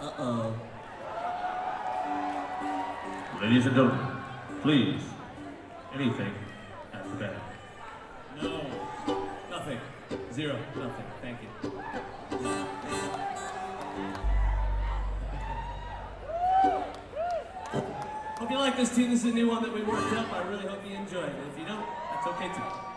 Uh-oh. Ladies and gentlemen, please, anything after that. No. Nothing. Zero. Nothing. Thank you. Hope you like this tune. This is a new one that we worked up. I really hope you enjoy it. If you don't, that's okay too.